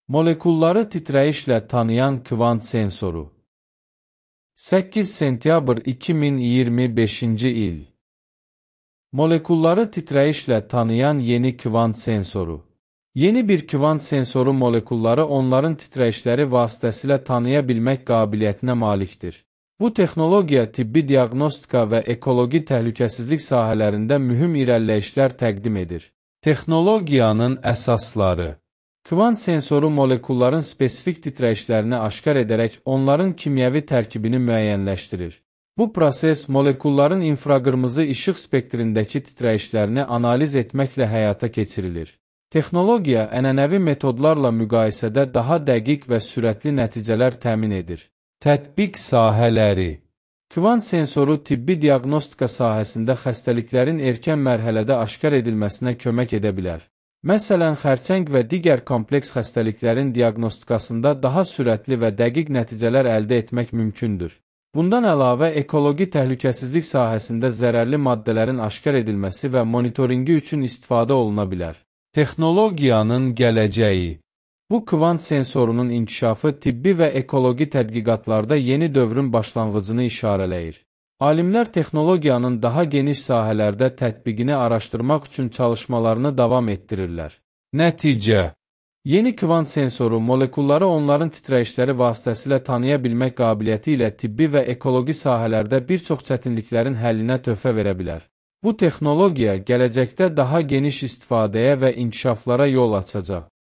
Molekulları titrəyişlə tanıyan kvant sensoru. 8 sentyabr 2025-ci il. Molekulları titrəyişlə tanıyan yeni kvant sensoru. Yeni bir kvant sensoru molekulları onların titrəyişləri vasitəsilə tanıya bilmək qabiliyyətinə malikdir. Bu texnologiya tibbi diaqnostika və ekoloji təhlükəsizlik sahələrində mühüm irəliləyişlər təqdim edir. Texnologiyanın əsasları. Kvant sensoru molekulların spesifik titrəyişlərini aşkar edərək onların kimyəvi tərkibini müəyyənləşdirir. Bu proses molekulların infraqırmızı işıq spektrindəki titrəyişlərini analiz etməklə həyata keçirilir. Texnologiya ənənəvi metodlarla müqayisədə daha dəqiq və sürətli nəticələr təmin edir. Tətbiq sahələri. Kvant sensoru tibbi diaqnostika sahəsində xəstəliklərin erkən mərhələdə aşkar edilməsinə kömək edə bilər. Məsələn, xərçəng və digər kompleks xəstəliklərin diaqnostikasında daha sürətli və dəqiq nəticələr əldə etmək mümkündür. Bundan əlavə, ekoloji təhlükəsizlik sahəsində zərərli maddələrin aşkar edilməsi və monitoringi üçün istifadə oluna bilər. Texnologiyanın gələcəyi. Bu kvant sensorunun inkişafı tibbi və ekoloji tədqiqatlarda yeni dövrün başlanğıcını işarələyir. Alimlər texnologiyanın daha geniş sahələrdə tətbiqini araşdırmaq üçün çalışmalarını davam etdirirlər. Nəticə. Yeni kvant sensoru molekulları onların titrəyişləri vasitəsilə tanıya bilmək qabiliyyəti ilə tibbi və ekoloji sahələrdə bir çox çətinliklərin həllinə töhfə verə bilər. Bu texnologiya gələcəkdə daha geniş istifadəyə və inkişaflara yol açacaq.